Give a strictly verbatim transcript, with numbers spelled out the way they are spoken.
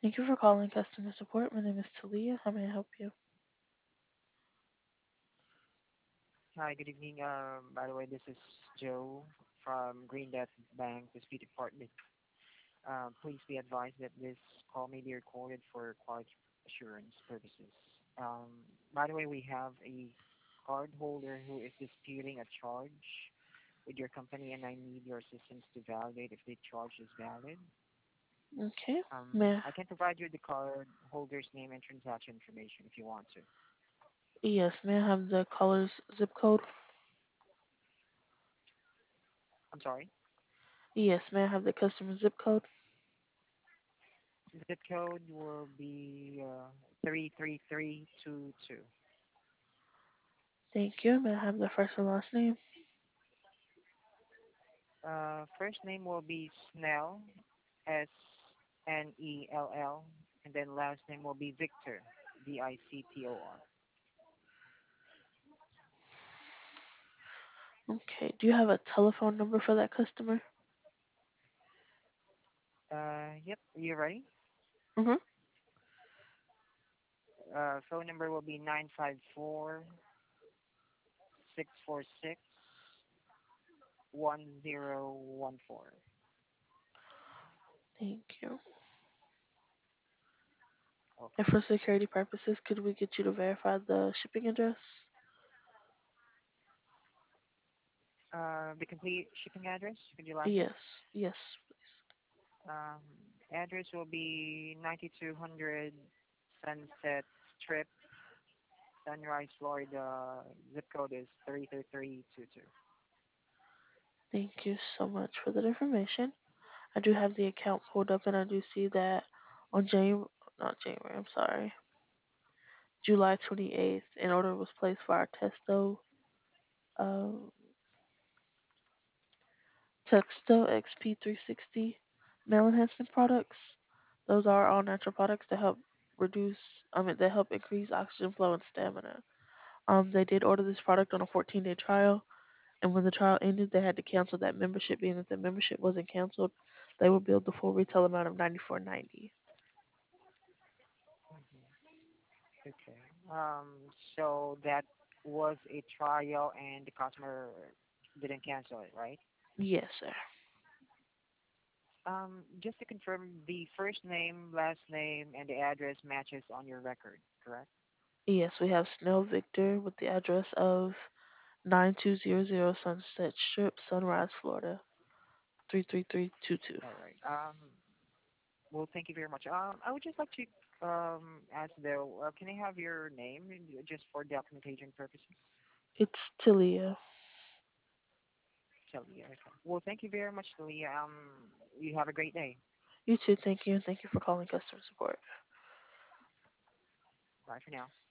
Thank you for calling customer support. My name is Talia. How may I help you? Hi, good evening. Um, by the way, this is Joe from Green Dot Bank, the Dispute Department. Um, please be advised that this call may be recorded for quality assurance purposes. Um, by the way, we have a card holder who is disputing a charge with your company, and I need your assistance to validate if the charge is valid. Okay. Um, May I, I can provide you the card holder's name and transaction information if you want to. yes, may I have the caller's zip code? I'm sorry. Yes, may I have the customer zip code? Zip code will be uh, three three three two two. Thank you. May I have the first and last name? Uh, first name will be Snell, S N E L L, and then last name will be Victor, V I C T O R. Okay. Do you have a telephone number for that customer? Uh, yep, you ready? Mm-hmm. Uh, phone number will be nine five four six four six one zero one four. Thank you. And Okay. for security purposes, could we get you to verify the shipping address? Uh, the complete shipping address, could you like it? Yes. Yes. Um, address will be ninety-two hundred Sunset Strip, Sunrise, Florida. Zip code is three three three two two. Thank you so much for that information. I do have the account pulled up and I do see that on January, not January, I'm sorry, July twenty-eighth, an order was placed for our Testo, um, Texto X P three sixty nail enhancement products. Those are all natural products that help reduce, I mean, that help increase oxygen flow and stamina. Um, they did order this product on a fourteen day trial, and when the trial ended, they had to cancel that membership. Being that the membership wasn't canceled, they will bill the full retail amount of ninety-four ninety. Mm-hmm. Okay. Um, so that was a trial and the customer didn't cancel it, right? Yes, sir. Um, just to confirm, the first name, last name, and the address matches on your record, correct? Yes, we have Snell Victor with the address of nine two zero zero Sunset Strip, Sunrise, Florida, three three three two two. All right. Um, well, thank you very much. Um, I would just like to um ask though, uh, can I have your name uh, just for documentation purposes? It's Tilia. Celia. Okay. Well, thank you very much, Celia. Um, you have a great day. You too, thank you, and thank you for calling customer support. Bye for now.